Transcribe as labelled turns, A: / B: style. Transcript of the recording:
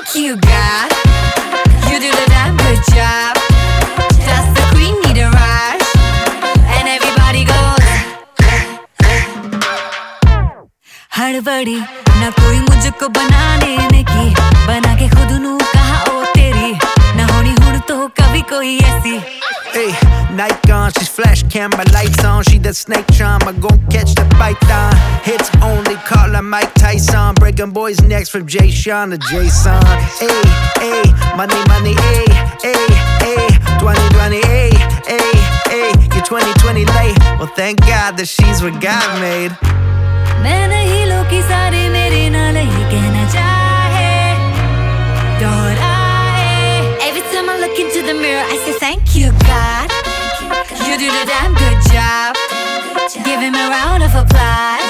A: thank you, God. You do the damn good job. That's the queen, need a rush. And everybody goes हड़बड़ी ना कोई मुझको बनाने की, बना के खुद नू कहा ओ तेरी, ना होनी हुण तो कभी कोई ऐसी.
B: Hey, Nike on, she's flash camera lights on. She that snake charm, I gon' catch the python. Hits only, call her Mike Tyson. Breaking boys' necks from Jay Sean to Jason. Hey, hey, money, money, hey, hey, hey. 2020, hey, hey, hey. You're 2020 late. Well, thank God that she's what God made.
A: मैं नहीं लोकी सारे मेरे नाल ही कहना चाहे दोहराए. Every time I look into the mirror I say thank you God. You do the damn good job. Give him a round of applause.